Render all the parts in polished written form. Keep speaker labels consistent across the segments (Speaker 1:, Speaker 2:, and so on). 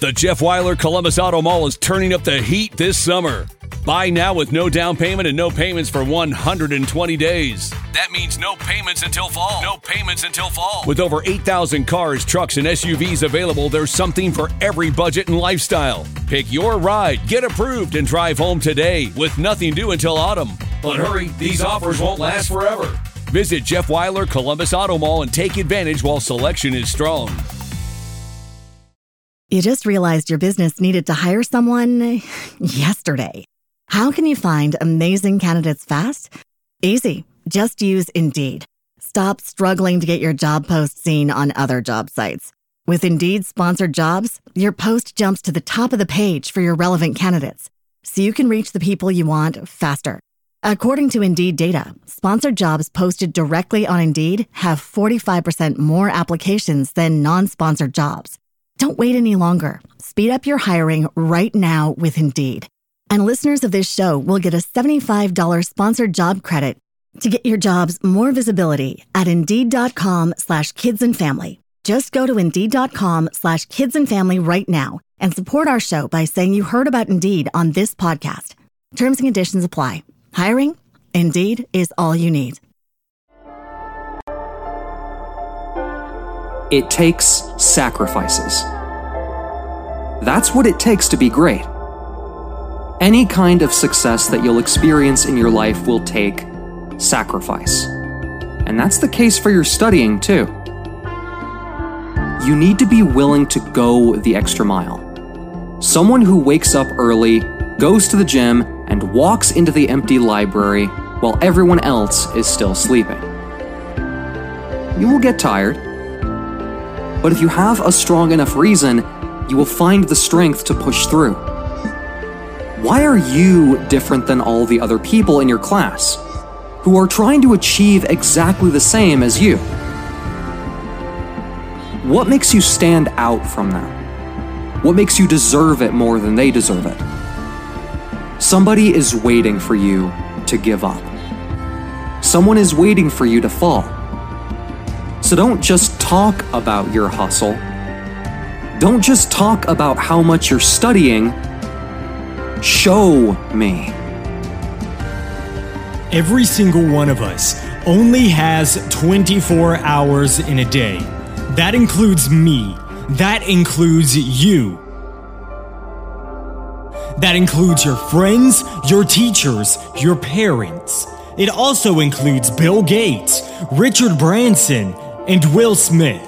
Speaker 1: The Jeff Weiler Columbus Auto Mall is turning up the heat this summer. Buy now with no down payment and no payments for 120 days. That means no payments until fall. No payments until fall. With over 8,000 cars, trucks, and SUVs available, there's something for every budget and lifestyle. Pick your ride, get approved, and drive home today with nothing due until autumn. But hurry, these offers won't last forever. Visit Jeff Weiler Columbus Auto Mall and take advantage while selection is strong.
Speaker 2: You just realized your business needed to hire someone yesterday. How can you find amazing candidates fast? Easy. Just use Indeed. Stop struggling to get your job post seen on other job sites. With Indeed sponsored jobs, your post jumps to the top of the page for your relevant candidates, so you can reach the people you want faster. According to Indeed data, sponsored jobs posted directly on Indeed have 45% more applications than non-sponsored jobs. Don't wait any longer. Speed up your hiring right now with Indeed. And listeners of this show will get a $75 sponsored job credit to get your jobs more visibility at Indeed.com/kidsandfamily. Just go to Indeed.com/kidsandfamily right now and support our show by saying you heard about Indeed on this podcast. Terms and conditions apply. Hiring? Indeed is all you need.
Speaker 3: It takes sacrifices. That's what it takes to be great. Any kind of success that you'll experience in your life will take sacrifice. And that's the case for your studying, too. You need to be willing to go the extra mile. Someone who wakes up early, goes to the gym, and walks into the empty library while everyone else is still sleeping. You will get tired, but if you have a strong enough reason, you will find the strength to push through. Why are you different than all the other people in your class who are trying to achieve exactly the same as you? What makes you stand out from them? What makes you deserve it more than they deserve it? Somebody is waiting for you to give up. Someone is waiting for you to fall. So don't just talk about your hustle. Don't just talk about how much you're studying. Show me.
Speaker 4: Every single one of us only has 24 hours in a day. That includes me. That includes you. That includes your friends, your teachers, your parents. It also includes Bill Gates, Richard Branson, and Will Smith.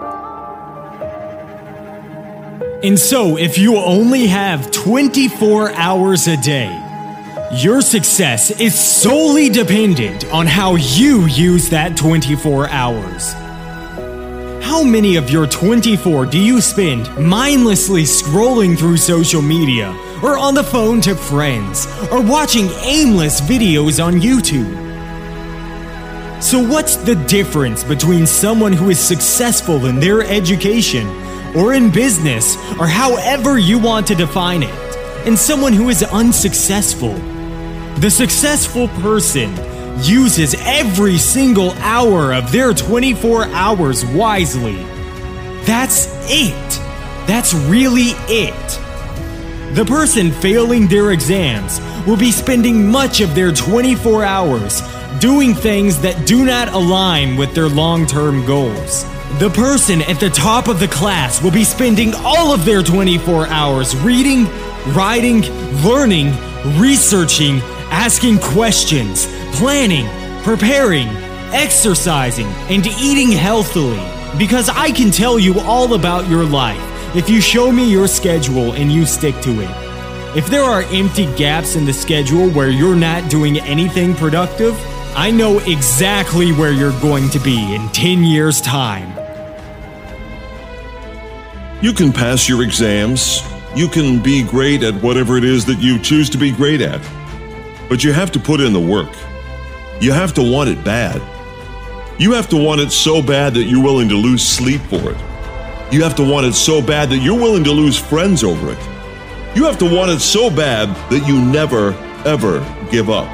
Speaker 4: And so, if you only have 24 hours a day, your success is solely dependent on how you use that 24 hours. How many of your 24 do you spend mindlessly scrolling through social media, or on the phone to friends, or watching aimless videos on YouTube? So what's the difference between someone who is successful in their education, or in business, or however you want to define it, and someone who is unsuccessful? The successful person uses every single hour of their 24 hours wisely. That's it. That's really it. The person failing their exams will be spending much of their 24 hours doing things that do not align with their long-term goals. The person at the top of the class will be spending all of their 24 hours reading, writing, learning, researching, asking questions, planning, preparing, exercising, and eating healthily. Because I can tell you all about your life if you show me your schedule and you stick to it. If there are empty gaps in the schedule where you're not doing anything productive, I know exactly where you're going to be in 10 years' time.
Speaker 5: You can pass your exams. You can be great at whatever it is that you choose to be great at. But you have to put in the work. You have to want it bad. You have to want it so bad that you're willing to lose sleep for it. You have to want it so bad that you're willing to lose friends over it. You have to want it so bad that you never, ever give up.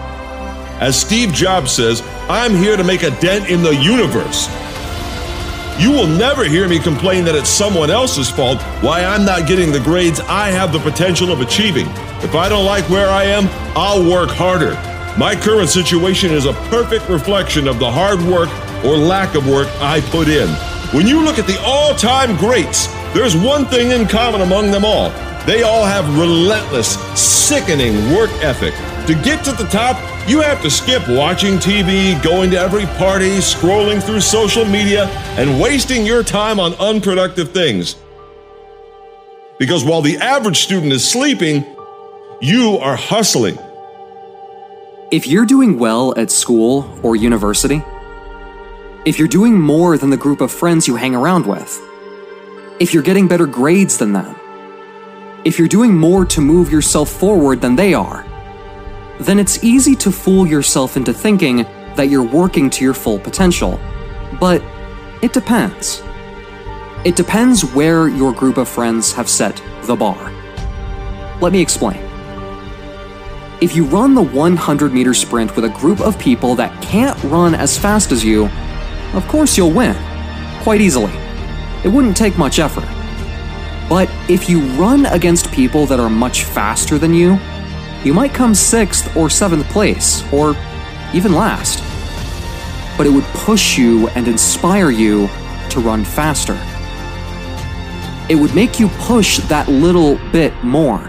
Speaker 5: As Steve Jobs says, I'm here to make a dent in the universe. You will never hear me complain that it's someone else's fault why I'm not getting the grades I have the potential of achieving. If I don't like where I am, I'll work harder. My current situation is a perfect reflection of the hard work or lack of work I put in. When you look at the all-time greats, there's one thing in common among them all. They all have relentless, sickening work ethic. To get to the top, you have to skip watching TV, going to every party, scrolling through social media, and wasting your time on unproductive things. Because while the average student is sleeping, you are hustling.
Speaker 3: If you're doing well at school or university, if you're doing more than the group of friends you hang around with, if you're getting better grades than them, if you're doing more to move yourself forward than they are, then it's easy to fool yourself into thinking that you're working to your full potential. But it depends. It depends where your group of friends have set the bar. Let me explain. If you run the 100-meter sprint with a group of people that can't run as fast as you, of course you'll win, quite easily. It wouldn't take much effort. But if you run against people that are much faster than you might come 6th or 7th place, or even last. But it would push you and inspire you to run faster. It would make you push that little bit more.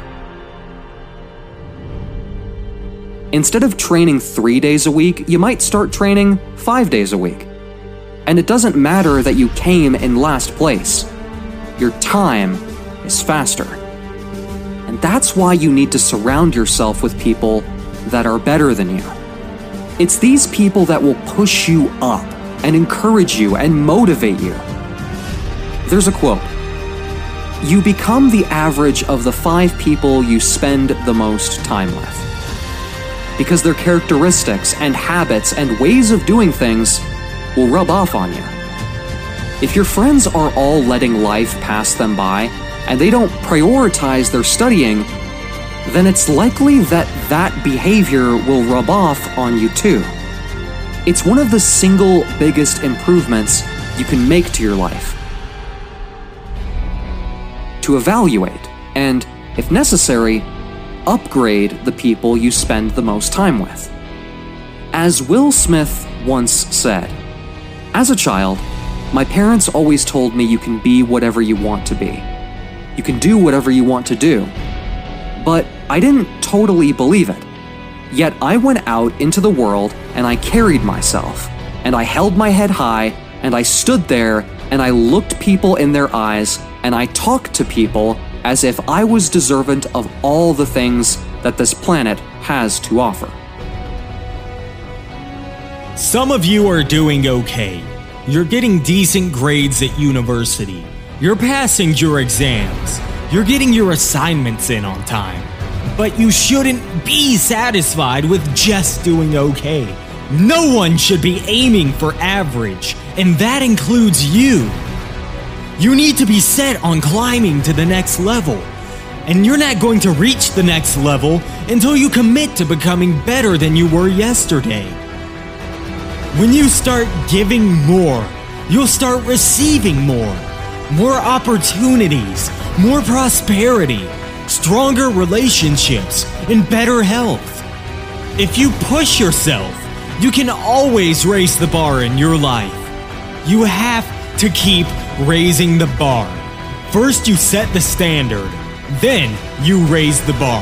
Speaker 3: Instead of training 3 days a week, you might start training 5 days a week. And it doesn't matter that you came in last place. Your time is faster. And that's why you need to surround yourself with people that are better than you. It's these people that will push you up and encourage you and motivate you. There's a quote: "You become the average of the 5 people you spend the most time with." Because their characteristics and habits and ways of doing things will rub off on you. If your friends are all letting life pass them by, and they don't prioritize their studying, then it's likely that that behavior will rub off on you too. It's one of the single biggest improvements you can make to your life. To evaluate, and, if necessary, upgrade the people you spend the most time with. As Will Smith once said, "As a child, my parents always told me you can be whatever you want to be. You can do whatever you want to do." But I didn't totally believe it. Yet I went out into the world and I carried myself, and I held my head high, and I stood there and I looked people in their eyes, and I talked to people as if I was deserving of all the things that this planet has to offer.
Speaker 4: Some of you are doing okay. You're getting decent grades at university. You're passing your exams. You're getting your assignments in on time. But you shouldn't be satisfied with just doing okay. No one should be aiming for average, and that includes you. You need to be set on climbing to the next level. And you're not going to reach the next level until you commit to becoming better than you were yesterday. When you start giving more, you'll start receiving more. More opportunities, more prosperity, stronger relationships, and better health. If you push yourself, you can always raise the bar in your life. You have to keep raising the bar. First you set the standard, then you raise the bar.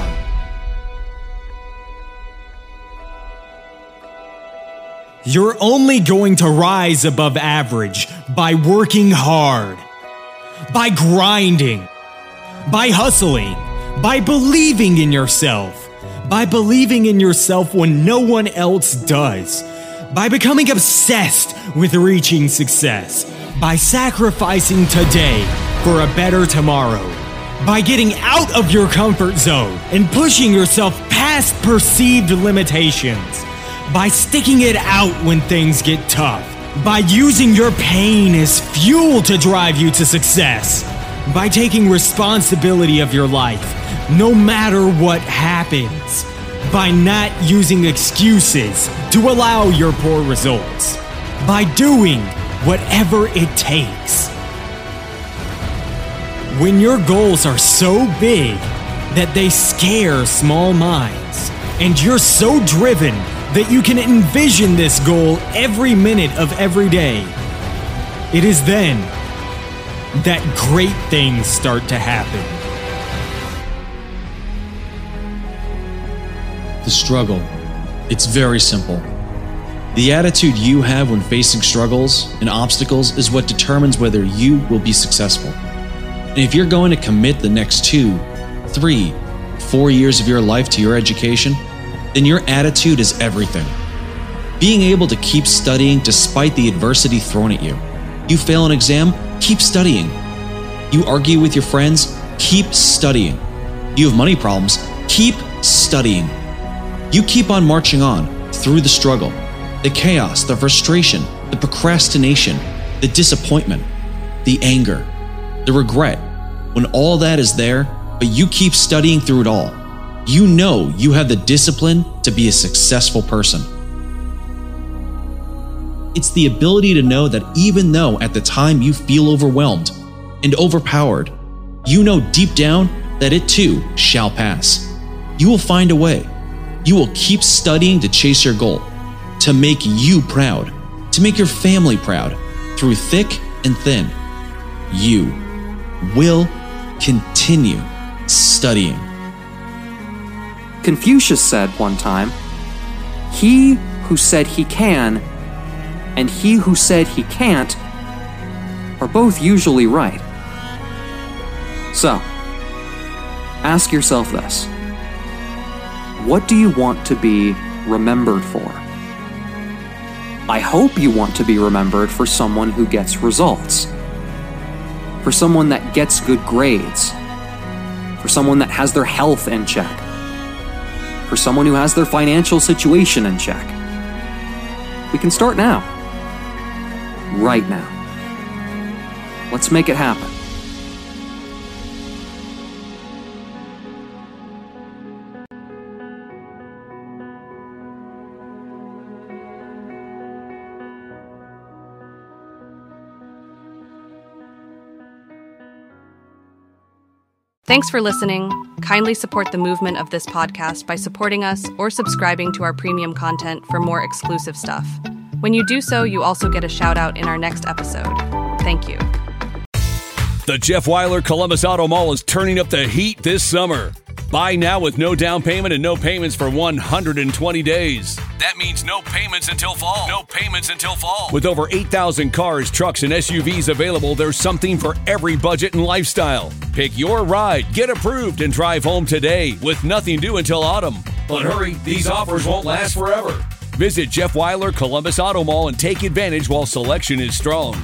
Speaker 4: You're only going to rise above average by working hard, by grinding, by hustling, by believing in yourself, by believing in yourself when no one else does, by becoming obsessed with reaching success, by sacrificing today for a better tomorrow, by getting out of your comfort zone and pushing yourself past perceived limitations, by sticking it out when things get tough, by using your pain as fuel to drive you to success, by taking responsibility of your life, no matter what happens, by not using excuses to allow your poor results, by doing whatever it takes. When your goals are so big that they scare small minds, and you're so driven that you can envision this goal every minute of every day, it is then that great things start to happen.
Speaker 6: The struggle. It's very simple. The attitude you have when facing struggles and obstacles is what determines whether you will be successful. And if you're going to commit the next 2, 3, 4 years of your life to your education, then your attitude is everything. Being able to keep studying despite the adversity thrown at you. You fail an exam, keep studying. You argue with your friends, keep studying. You have money problems, keep studying. You keep on marching on through the struggle, the chaos, the frustration, the procrastination, the disappointment, the anger, the regret. When all that is there, but you keep studying through it all, you know you have the discipline to be a successful person. It's the ability to know that even though at the time you feel overwhelmed and overpowered, you know deep down that it too shall pass. You will find a way. You will keep studying to chase your goal, to make you proud, to make your family proud, through thick and thin. You will continue studying.
Speaker 3: Confucius said one time, "He who said he can and he who said he can't are both usually right." So, ask yourself this. What do you want to be remembered for? I hope you want to be remembered for someone who gets results, for someone that gets good grades, for someone that has their health in check, for someone who has their financial situation in check. We can start now. Right now. Let's make it happen.
Speaker 7: Thanks for listening. Kindly support the movement of this podcast by supporting us or subscribing to our premium content for more exclusive stuff. When you do so, you also get a shout out in our next episode. Thank you.
Speaker 1: The Jeff Weiler Columbus Auto Mall is turning up the heat this summer. Buy now with no down payment and no payments for 120 days. That means no payments until fall. No payments until fall. With over 8,000 cars, trucks, and SUVs available, there's something for every budget and lifestyle. Pick your ride, get approved, and drive home today with nothing due until autumn. But hurry, these offers won't last forever. Visit Jeff Weiler Columbus Auto Mall and take advantage while selection is strong.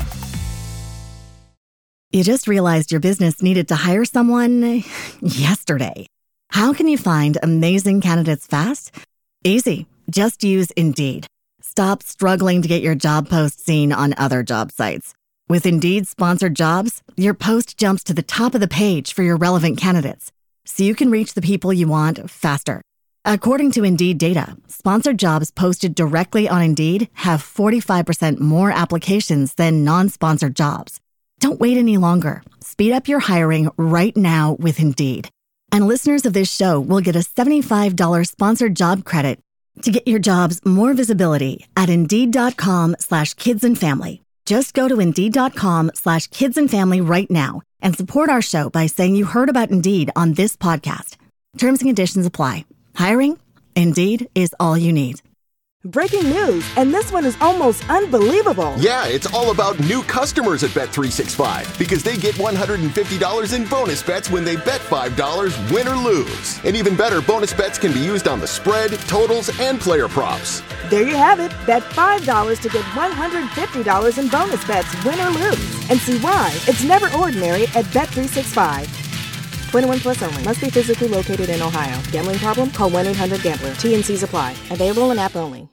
Speaker 2: You just realized your business needed to hire someone yesterday. How can you find amazing candidates fast? Easy. Just use Indeed. Stop struggling to get your job post seen on other job sites. With Indeed sponsored jobs, your post jumps to the top of the page for your relevant candidates, so you can reach the people you want faster. According to Indeed data, sponsored jobs posted directly on Indeed have 45% more applications than non-sponsored jobs. Don't wait any longer. Speed up your hiring right now with Indeed. And listeners of this show will get a $75 sponsored job credit to get your jobs more visibility at Indeed.com/kidsandfamily. Just go to Indeed.com/kidsandfamily right now and support our show by saying you heard about Indeed on this podcast. Terms and conditions apply. Hiring? Indeed is all you need.
Speaker 8: Breaking news, and this one is almost unbelievable.
Speaker 9: Yeah, it's all about new customers at Bet365 because they get $150 in bonus bets when they bet $5, win or lose. And even better, bonus bets can be used on the spread, totals, and player props.
Speaker 8: There you have it. Bet $5 to get $150 in bonus bets, win or lose. And see why it's never ordinary at Bet365. 21 plus only. Must be physically located in Ohio. Gambling problem? Call 1-800-GAMBLER. T&Cs apply. Available in app only.